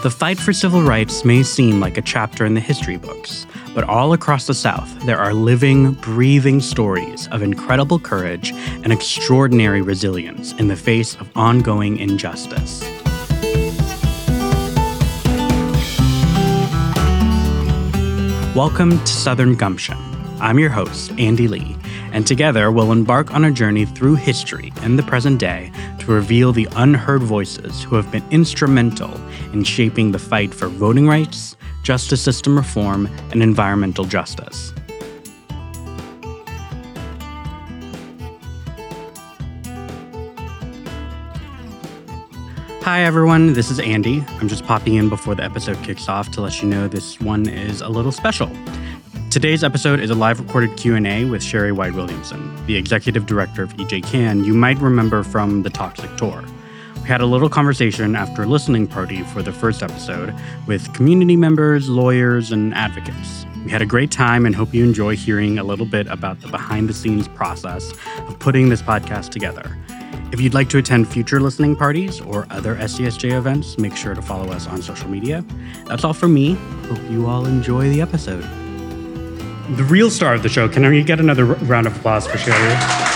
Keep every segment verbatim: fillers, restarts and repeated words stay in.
The fight for civil rights may seem like a chapter in the history books, but all across the South, there are living, breathing stories of incredible courage and extraordinary resilience in the face of ongoing injustice. Welcome to Southern Gumption. I'm your host, Andy Lee, and together we'll embark on a journey through history and the present day to reveal the unheard voices who have been instrumental in shaping the fight for voting rights, justice system reform, and environmental justice. Hi everyone, this is Andy. I'm just popping in before the episode kicks off to let you know this one is a little special. Today's episode is a live recorded Q and A with Sherry White Williamson, the executive director of E J CAN you might remember from the Toxic Tour. We had a little conversation after a listening party for the first episode with community members, lawyers, and advocates. We had a great time and hope you enjoy hearing a little bit about the behind-the-scenes process of putting this podcast together. If you'd like to attend future listening parties or other S C S J events, make sure to follow us on social media. That's all from me. Hope you all enjoy the episode. The real star of the show, can we get another round of applause for Sherry?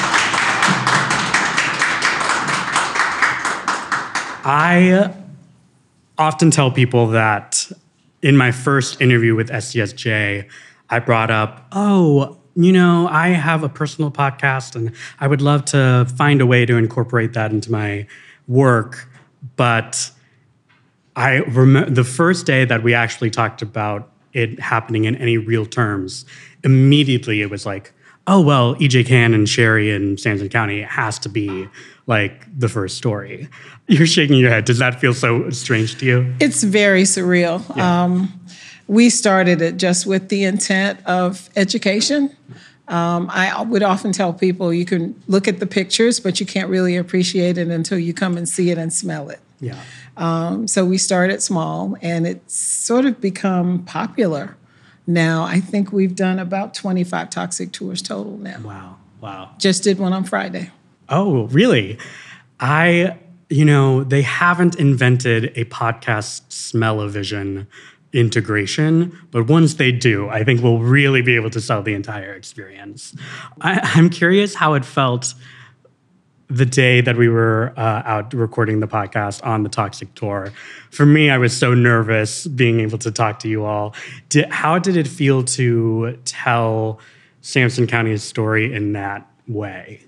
I often tell people that in my first interview with S C S J, I brought up, oh, you know, I have a personal podcast and I would love to find a way to incorporate that into my work. But I remember the first day that we actually talked about it happening in any real terms, immediately it was like, oh, well, E J CAN and Sherry in Sampson County, it has to be like the first story. You're shaking your head. Does that feel so strange to you? It's very surreal. Yeah. Um, we started it just with the intent of education. Um, I would often tell people you can look at the pictures, but you can't really appreciate it until you come and see it and smell it. Yeah. Um, so we started small, and it's sort of become popular now. I think we've done about twenty-five toxic tours total now. Wow, wow. Just did one on Friday. Oh, really? I, you know, they haven't invented a podcast smell-o-vision integration, but once they do, I think we'll really be able to sell the entire experience. I, I'm curious how it felt the day that we were uh, out recording the podcast on the Toxic Tour. For me, I was so nervous being able to talk to you all. Did, how did it feel to tell Sampson County's story in that way?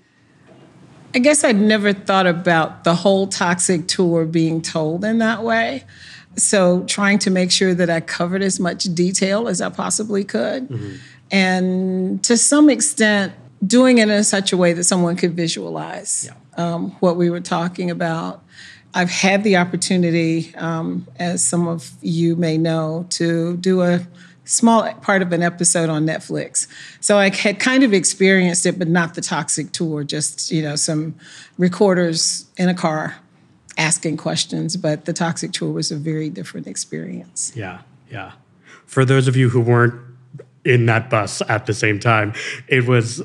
I guess I'd never thought about the whole Toxic Tour being told in that way. So trying to make sure that I covered as much detail as I possibly could. Mm-hmm. And to some extent, doing it in such a way that someone could visualize yeah. um, what we were talking about. I've had the opportunity, um, as some of you may know, to do a small part of an episode on Netflix. So I had kind of experienced it, but not the Toxic Tour, just, you know, some recorders in a car asking questions. But the Toxic Tour was a very different experience. Yeah, yeah. For those of you who weren't in that bus at the same time, it was,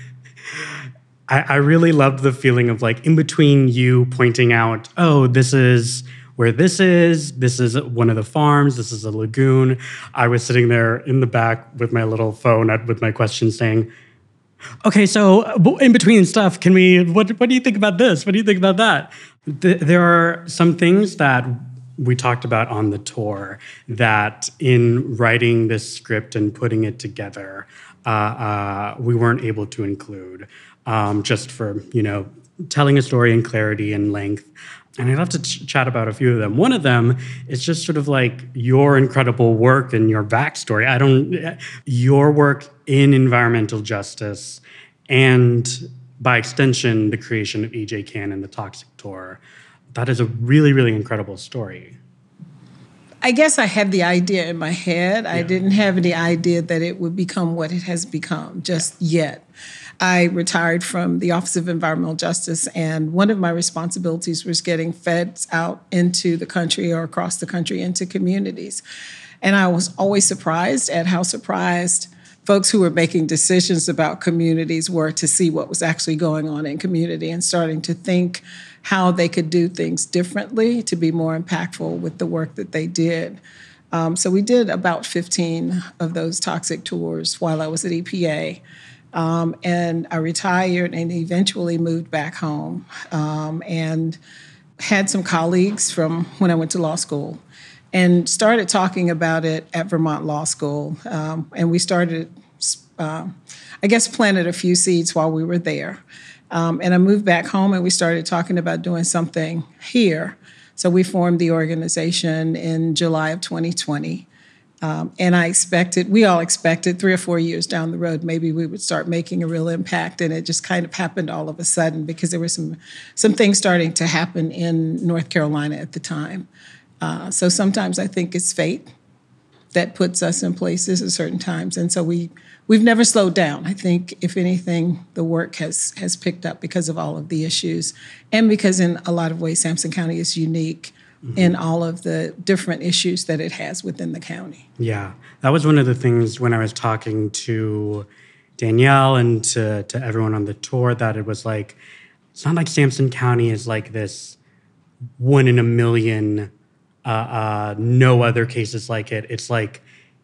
I, I really loved the feeling of like in between you pointing out, oh, this is where this is, this is one of the farms, this is a lagoon. I was sitting there in the back with my little phone at, with my questions saying, okay, so in between stuff, can we, what, what do you think about this? What do you think about that? Th- there are some things that we talked about on the tour that in writing this script and putting it together, uh, uh, we weren't able to include um, just for, you know, telling a story in clarity and length. And I'd love to ch- chat about a few of them. One of them is just sort of like your incredible work and your backstory. I don't, your work in environmental justice and by extension, the creation of E J CAN and the Toxic Tour. That is a really, really incredible story. I guess I had the idea in my head. Yeah. I didn't have any idea that it would become what it has become just yet. I retired from the Office of Environmental Justice, and one of my responsibilities was getting feds out into the country or across the country into communities. And I was always surprised at how surprised folks who were making decisions about communities were to see what was actually going on in community and starting to think how they could do things differently to be more impactful with the work that they did. Um, so we did about fifteen of those toxic tours while I was at E P A. Um, and I retired and eventually moved back home um, and had some colleagues from when I went to law school and started talking about it at Vermont Law School. Um, and we started, uh, I guess, planted a few seeds while we were there. Um, and I moved back home and we started talking about doing something here. So we formed the organization in July of twenty twenty. Um, and I expected, we all expected three or four years down the road, maybe we would start making a real impact. And it just kind of happened all of a sudden because there were some, some things starting to happen in North Carolina at the time. Uh, so sometimes I think it's fate that puts us in places at certain times. And so we, we've never slowed down. I think, if anything, the work has, has picked up because of all of the issues and because in a lot of ways, Sampson County is unique mm-hmm. in all of the different issues that it has within the county. Yeah, that was one of the things when I was talking to Danielle and to, to everyone on the tour, that it was like, it's not like Sampson County is like this one in a million, uh, uh, no other cases like it. It's like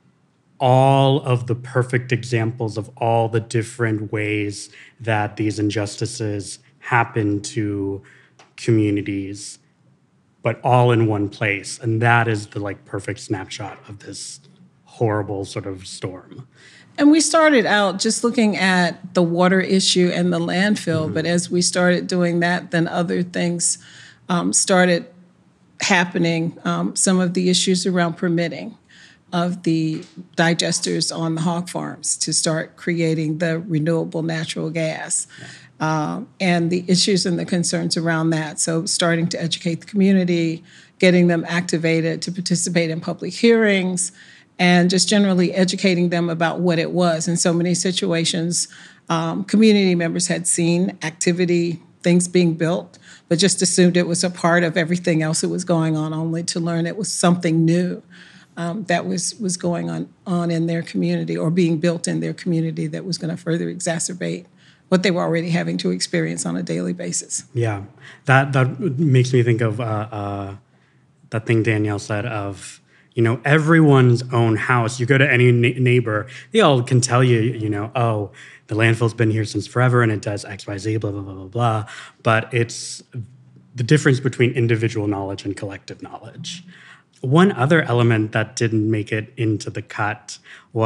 all of the perfect examples of all the different ways that these injustices happen to communities, but all in one place. And that is the like perfect snapshot of this horrible sort of storm. And we started out just looking at the water issue and the landfill, mm-hmm. but as we started doing that, then other things um, started happening. Um, some of the issues around permitting of the digesters on the hog farms to start creating the renewable natural gas. Yeah. Um, and the issues and the concerns around that. So starting to educate the community, getting them activated to participate in public hearings, and just generally educating them about what it was. In so many situations, um, community members had seen activity, things being built, but just assumed it was a part of everything else that was going on, only to learn it was something new um, that was, was going on, on in their community or being built in their community that was going to further exacerbate what they were already having to experience on a daily basis. Yeah, that that makes me think of uh, uh, that thing Danielle said of, you know, everyone's own house. You go to any na- neighbor, they all can tell you, you know, oh, the landfill's been here since forever and it does X, Y, Z, blah, blah, blah, blah, blah. But it's the difference between individual knowledge and collective knowledge. One other element that didn't make it into the cut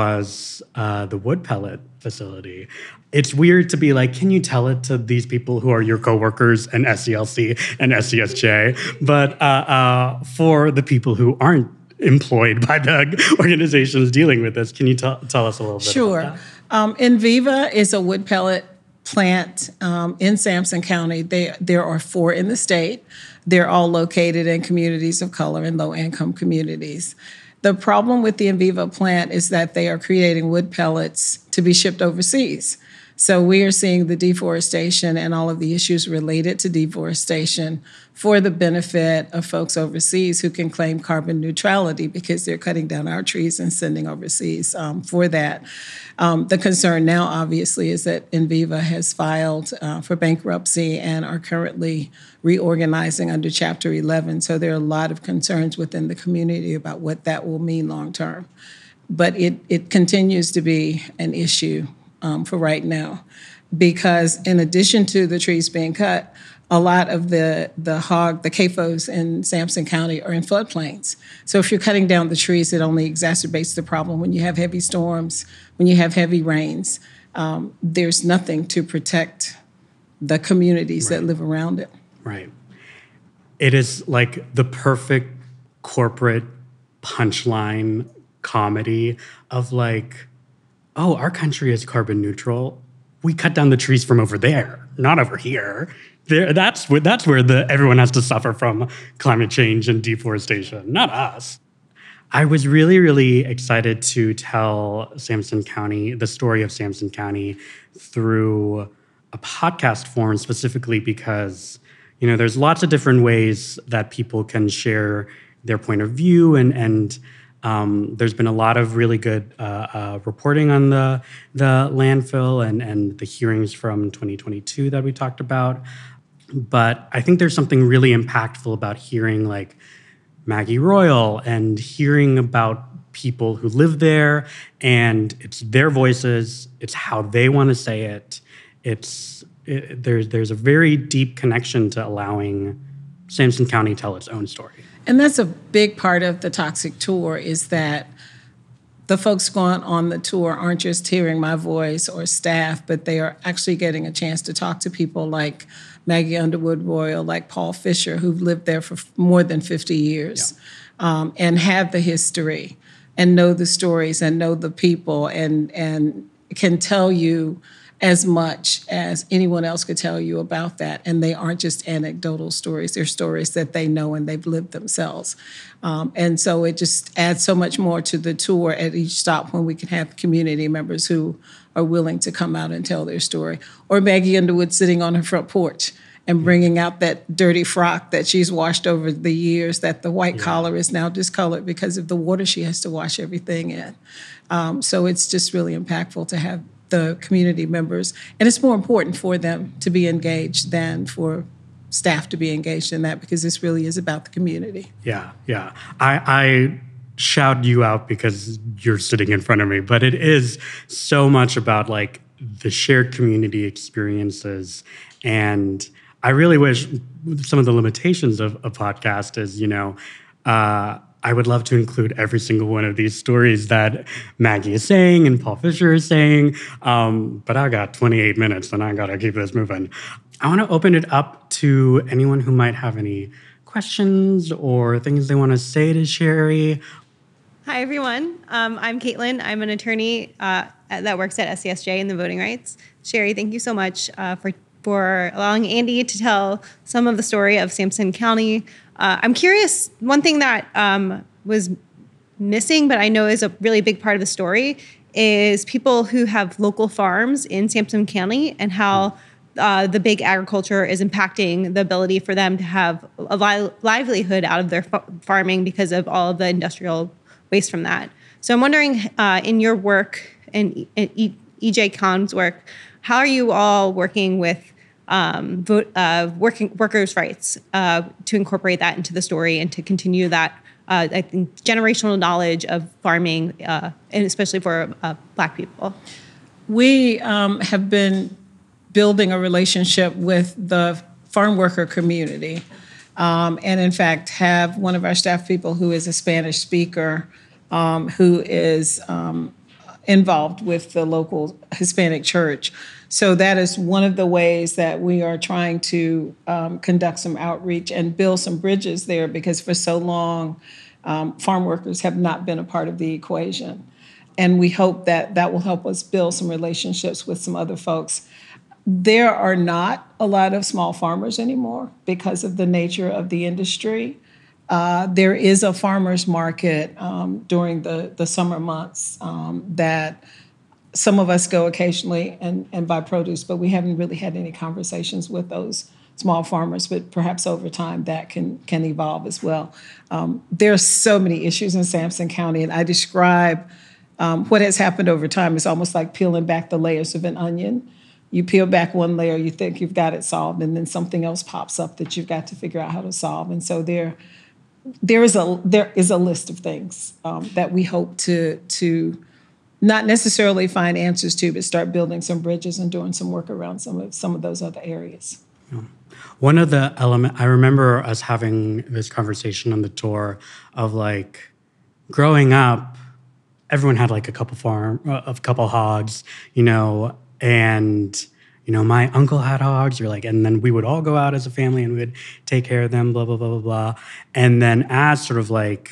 was uh, the wood pellet facility. It's weird to be like, can you tell it to these people who are your coworkers and S C L C and S C S J? But uh, uh, for the people who aren't employed by the organizations dealing with this, can you t- tell us a little bit sure. about that? Sure. Um, Enviva is a wood pellet plant um, in Sampson County. They, there are four in the state. They're all located in communities of color and low-income communities. The problem with the Enviva plant is that they are creating wood pellets to be shipped overseas. So we are seeing the deforestation and all of the issues related to deforestation for the benefit of folks overseas who can claim carbon neutrality because they're cutting down our trees and sending overseas um, for that. Um, the concern now, obviously, is that Enviva has filed uh, for bankruptcy and are currently reorganizing under Chapter eleven. So there are a lot of concerns within the community about what that will mean long term. But it, it continues to be an issue Um, for right now, because in addition to the trees being cut, a lot of the the hog, the C A F Os in Sampson County are in floodplains. So if you're cutting down the trees, it only exacerbates the problem. When you have heavy storms, when you have heavy rains, um, there's nothing to protect the communities right. that live around it. Right. It is like the perfect corporate punchline comedy of like, oh, our country is carbon neutral. We cut down the trees from over there, not over here. There, that's where that's where the everyone has to suffer from climate change and deforestation, not us. I was really, really excited to tell Sampson County, the story of Sampson County, through a podcast form, specifically because, you know, there's lots of different ways that people can share their point of view, and and Um, there's been a lot of really good uh, uh, reporting on the the landfill and, and the hearings from twenty twenty-two that we talked about. But I think there's something really impactful about hearing like Maggie Royal and hearing about people who live there, and it's their voices, it's how they want to say it. It's it, there's there's a very deep connection to allowing Sampson County tell its own story. And that's a big part of the Toxic Tour, is that the folks going on the tour aren't just hearing my voice or staff, but they are actually getting a chance to talk to people like Maggie Underwood Royal, like Paul Fisher, who've lived there for more than fifty years, yeah. um, and have the history and know the stories and know the people and and can tell you as much as anyone else could tell you about that. And they aren't just anecdotal stories. They're stories that they know and they've lived themselves. Um, and so it just adds so much more to the tour at each stop when we can have community members who are willing to come out and tell their story. Or Maggie Underwood sitting on her front porch and bringing out that dirty frock that she's washed over the years, that the white yeah. collar is now discolored because of the water she has to wash everything in. Um, so it's just really impactful to have the community members. And it's more important for them to be engaged than for staff to be engaged in that, because this really is about the community. Yeah, yeah. I, I shout you out because you're sitting in front of me, but it is so much about like the shared community experiences. And I really wish some of the limitations of a podcast is, you know, uh, I would love to include every single one of these stories that Maggie is saying and Paul Fisher is saying, um, but I got twenty-eight minutes and I gotta keep this moving. I wanna open it up to anyone who might have any questions or things they wanna say to Sherry. Hi, everyone. Um, I'm Caitlin. I'm an attorney uh, that works at S C S J in the voting rights. Sherry, thank you so much uh, for, for allowing Andy to tell some of the story of Sampson County. Uh, I'm curious, one thing that um, was missing, but I know is a really big part of the story, is people who have local farms in Sampson County and how uh, the big agriculture is impacting the ability for them to have a li- livelihood out of their fa- farming because of all of the industrial waste from that. So I'm wondering, uh, in your work and e- E J Kahn's work, how are you all working with Um, vote, uh, working workers' rights uh, to incorporate that into the story and to continue that, uh, I think, generational knowledge of farming, uh, and especially for uh, Black people? We um, have been building a relationship with the farm worker community, um, and in fact have one of our staff people who is a Spanish speaker um, who is um, involved with the local Hispanic church. So that is one of the ways that we are trying to um, conduct some outreach and build some bridges there, because for so long, um, farm workers have not been a part of the equation. And we hope that that will help us build some relationships with some other folks. There are not a lot of small farmers anymore because of the nature of the industry. Uh, there is a farmer's market um, during the, the summer months um, that some of us go occasionally and, and buy produce, but we haven't really had any conversations with those small farmers, but perhaps over time that can, can evolve as well. Um, there are so many issues in Sampson County, and I describe um, what has happened over time as almost like peeling back the layers of an onion. You peel back one layer, you think you've got it solved, and then something else pops up that you've got to figure out how to solve. And so there, there is a there is a list of things um, that we hope to to not necessarily find answers to, but start building some bridges and doing some work around some of some of those other areas. Yeah. One of the elements, I remember us having this conversation on the tour of like, growing up, everyone had like a couple farm, a couple hogs, you know, and, you know, my uncle had hogs, or like, and then we would all go out as a family and we would take care of them, blah, blah, blah, blah, blah. And then as sort of like,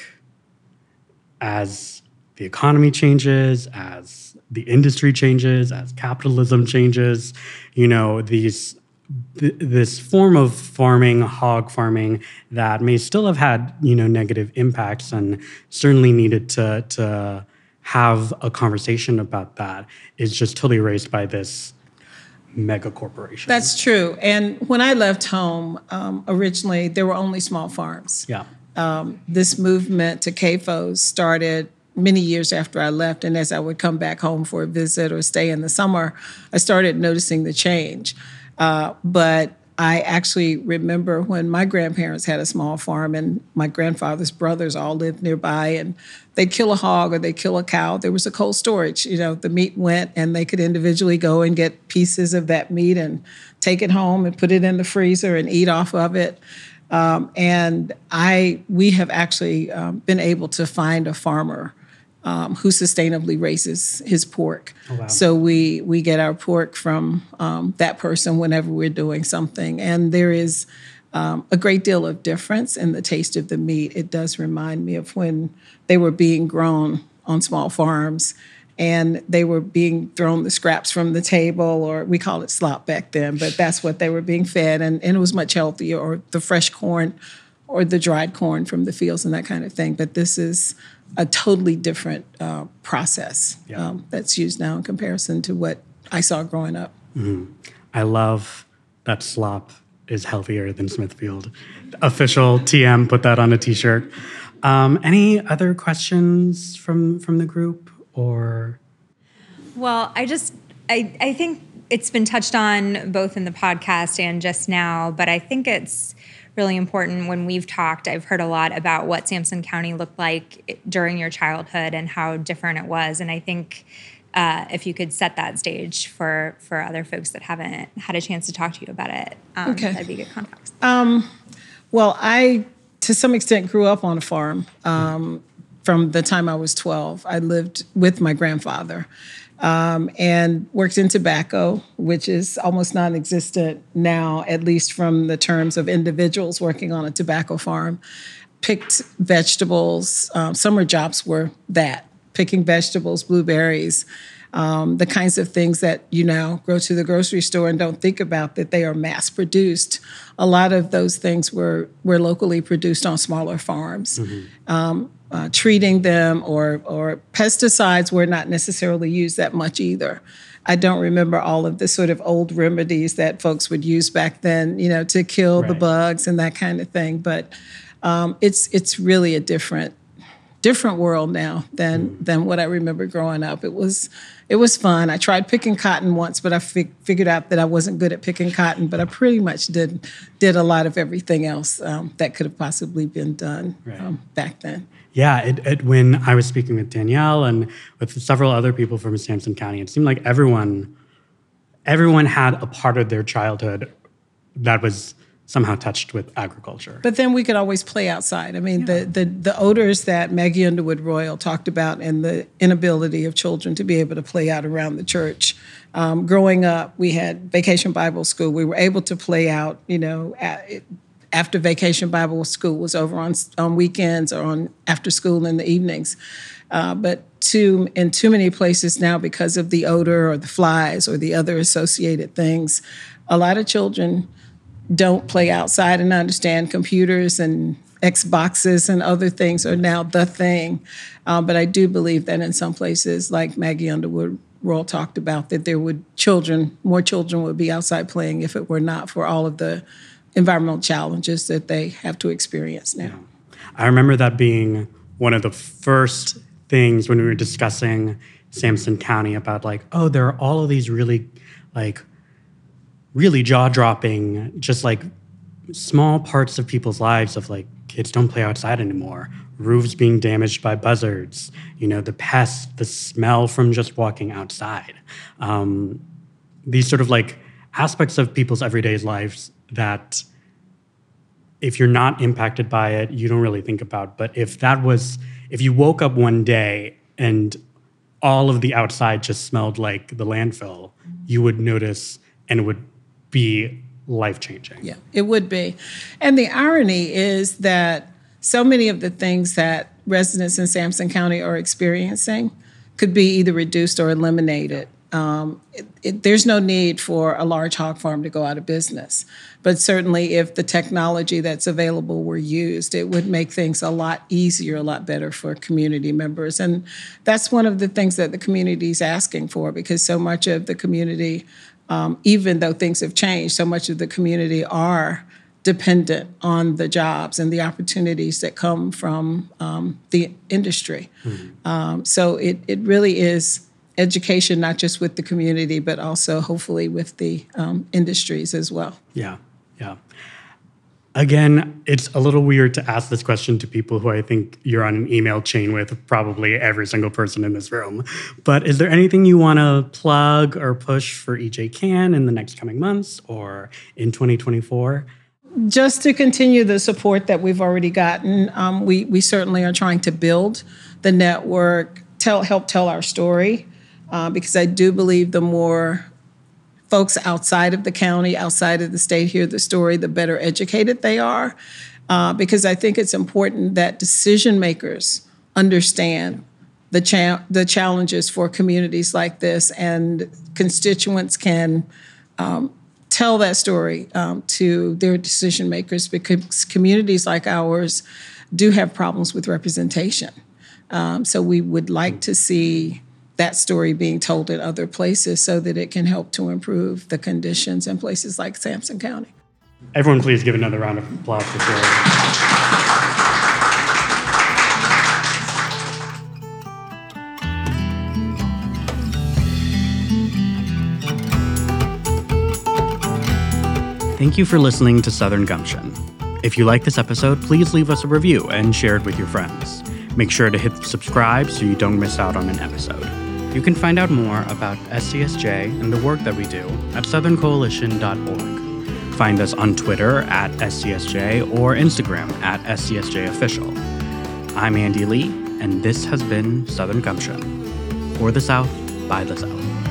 as the economy changes, as the industry changes, as capitalism changes, you know, these th- this form of farming, hog farming, that may still have had, you know, negative impacts and certainly needed to to have a conversation about that, is just totally erased by this mega corporation. That's true. And when I left home, um, originally there were only small farms. Yeah. Um, this movement to C A F Os started many years after I left, and as I would come back home for a visit or stay in the summer, I started noticing the change. Uh, but I actually remember when my grandparents had a small farm and my grandfather's brothers all lived nearby, and they'd kill a hog or they'd kill a cow. There was a cold storage. You know, the meat went and they could individually go and get pieces of that meat and take it home and put it in the freezer and eat off of it. Um, and I, we have actually um, been able to find a farmer um, who sustainably raises his pork. Oh, wow. So we we get our pork from um, that person whenever we're doing something, and there is um, a great deal of difference in the taste of the meat. It does remind me of when they were being grown on small farms, and they were being thrown the scraps from the table, or we call it slop back then, but that's what they were being fed, and, and it was much healthier, or the fresh corn or the dried corn from the fields and that kind of thing. But this is a totally different uh, process Yeah. um, that's used now in comparison to what I saw growing up. Mm-hmm. I love that slop is healthier than Smithfield. Official T M, put that on a t-shirt. Um, any other questions from, from the group? Or Well, I just, I, I think it's been touched on both in the podcast and just now, but I think it's really important when we've talked. I've heard a lot about what Sampson County looked like during your childhood and how different it was. And I think uh, if you could set that stage for, for other folks that haven't had a chance to talk to you about it, um, Okay. that'd be good context. Um, well, I, to some extent, grew up on a farm. Um, From the time I was twelve, I lived with my grandfather um, and worked in tobacco, which is almost non-existent now, at least from the terms of individuals working on a tobacco farm. Picked vegetables. Um, summer jobs were that, picking vegetables, blueberries, um, the kinds of things that you now go to the grocery store and don't think about that they are mass-produced. A lot of those things were, were locally produced on smaller farms. Mm-hmm. Um, Uh, treating them, or or pesticides were not necessarily used that much either. I don't remember all of the sort of old remedies that folks would use back then, you know, to kill Right. the bugs and that kind of thing. But um, it's it's really a different different world now than mm. than what I remember growing up. It was it was fun. I tried picking cotton once, but I fig- figured out that I wasn't good at picking cotton. But I pretty much did did a lot of everything else um, that could have possibly been done Right. um, back then. Yeah, it, it, when I was speaking with Danielle and with several other people from Sampson County, it seemed like everyone, everyone had a part of their childhood that was somehow touched with agriculture. But then we could always play outside. I mean, yeah. the, the the odors that Maggie Underwood Royal talked about, and the inability of children to be able to play out around the church. Um, growing up, we had Vacation Bible School. We were able to play out, you know, at, after Vacation Bible School was over on on weekends or on after school in the evenings. Uh, but too in too many places now, because of the odor or the flies or the other associated things, a lot of children don't play outside, and understand computers and Xboxes and other things are now the thing. Um, but I do believe that in some places, like Maggie Underwood Royal talked about, that there would children, more children would be outside playing if it were not for all of the environmental challenges that they have to experience now. Yeah. I remember that being one of the first things when we were discussing Sampson County about like, oh, there are all of these really like really jaw-dropping, just like small parts of people's lives of like kids don't play outside anymore, roofs being damaged by buzzards, you know, the pests, the smell from just walking outside. Um, these sort of like aspects of people's everyday lives that if you're not impacted by it, you don't really think about. But if that was, if you woke up one day and all of the outside just smelled like the landfill, you would notice, and it would be life-changing. Yeah, it would be. And the irony is that so many of the things that residents in Sampson County are experiencing could be either reduced or eliminated. Um, it, it, there's no need for a large hog farm to go out of business. But certainly if the technology that's available were used, it would make things a lot easier, a lot better for community members. And that's one of the things that the community is asking for, because so much of the community, um, even though things have changed, so much of the community are dependent on the jobs and the opportunities that come from um, the industry. Mm-hmm. Um, so it, it really is education, not just with the community, but also hopefully with the um, industries as well. Yeah, Yeah. Again, it's a little weird to ask this question to people who I think you're on an email chain with, probably every single person in this room. But is there anything you want to plug or push for E J Can in the next coming months or in twenty twenty-four? Just to continue the support that we've already gotten. Um, we, we certainly are trying to build the network, tell help tell our story, uh, because I do believe the more folks outside of the county, outside of the state hear the story, the better educated they are. Uh, because I think it's important that decision makers understand the cha- the challenges for communities like this, and constituents can um, tell that story um, to their decision makers, because communities like ours do have problems with representation. Um, so we would like to see that story being told in other places so that it can help to improve the conditions in places like Sampson County. Everyone please give another round of applause for Sherry. Thank you for listening to Southern Gumption. If you like this episode, please leave us a review and share it with your friends. Make sure to hit subscribe so you don't miss out on an episode. You can find out more about S C S J and the work that we do at southern coalition dot org. Find us on Twitter at S C S J or Instagram at S C S J Official. I'm Andy Lee, and this has been Southern Gumption. For the South, by the South.